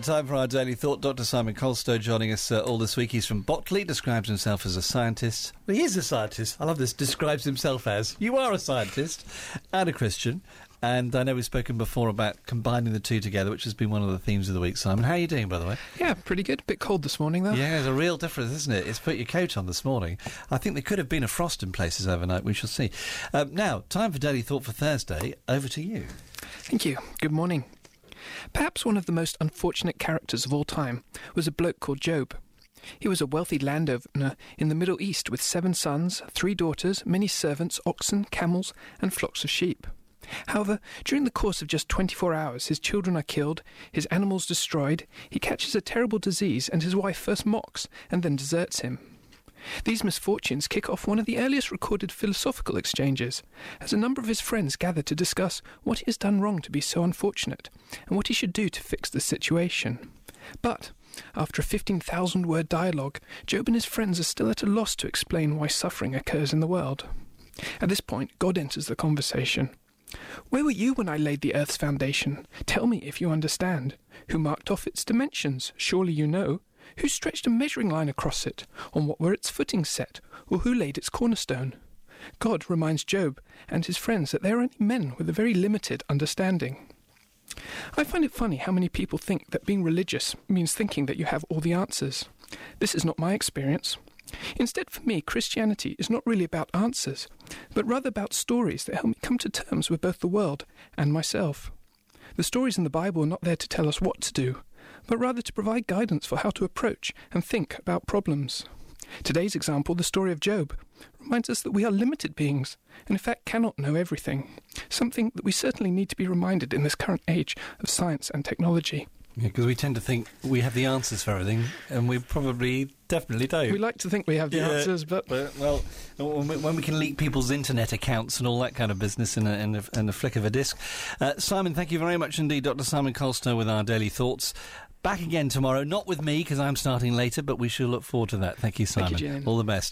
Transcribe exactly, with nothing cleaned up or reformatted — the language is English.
time for our Daily Thought. Doctor Simon Colstow joining us uh, all this week. He's from Botley, describes himself as a scientist. Well, he is a scientist. I love this. Describes himself as. You are a scientist and a Christian. And I know we've spoken before about combining the two together, which has been one of the themes of the week. Simon, how are you doing, by the way? Yeah, pretty good. A bit cold this morning, though. Yeah, there's a real difference, isn't it? It's put your coat on this morning. I think there could have been a frost in places overnight. We shall see. Um, now, time for Daily Thought for Thursday. Over to you. Thank you. Good morning. Perhaps one of the most unfortunate characters of all time was a bloke called Job. He was a wealthy landowner in the Middle East with seven sons, three daughters, many servants, oxen, camels, and flocks of sheep. However, during the course of just twenty-four hours, his children are killed, his animals destroyed, he catches a terrible disease, and his wife first mocks and then deserts him. These misfortunes kick off one of the earliest recorded philosophical exchanges, as a number of his friends gather to discuss what he has done wrong to be so unfortunate, and what he should do to fix the situation. But, after a fifteen thousand word dialogue, Job and his friends are still at a loss to explain why suffering occurs in the world. At this point, God enters the conversation. "Where were you when I laid the earth's foundation? Tell me if you understand. Who marked off its dimensions? Surely you know. Who stretched a measuring line across it? On what were its footings set? Or who laid its cornerstone?" God reminds Job and his friends that they are only men with a very limited understanding. I find it funny how many people think that being religious means thinking that you have all the answers. This is not my experience. Instead, for me, Christianity is not really about answers, but rather about stories that help me come to terms with both the world and myself. The stories in the Bible are not there to tell us what to do, but rather to provide guidance for how to approach and think about problems. Today's example, the story of Job, reminds us that we are limited beings, and in fact cannot know everything, something that we certainly need to be reminded in this current age of science and technology. Yeah, because we tend to think we have the answers for everything, and we probably definitely don't. We like to think we have the yeah, answers, but... but... Well, when we, when we can leak people's internet accounts and all that kind of business in a, in a, in a flick of a disc. Uh, Simon, thank you very much indeed. Doctor Simon Colstow with our Daily Thoughts. Back again tomorrow, not with me, because I'm starting later, but we shall look forward to that. Thank you, Simon. Thank you, Jane. All the best.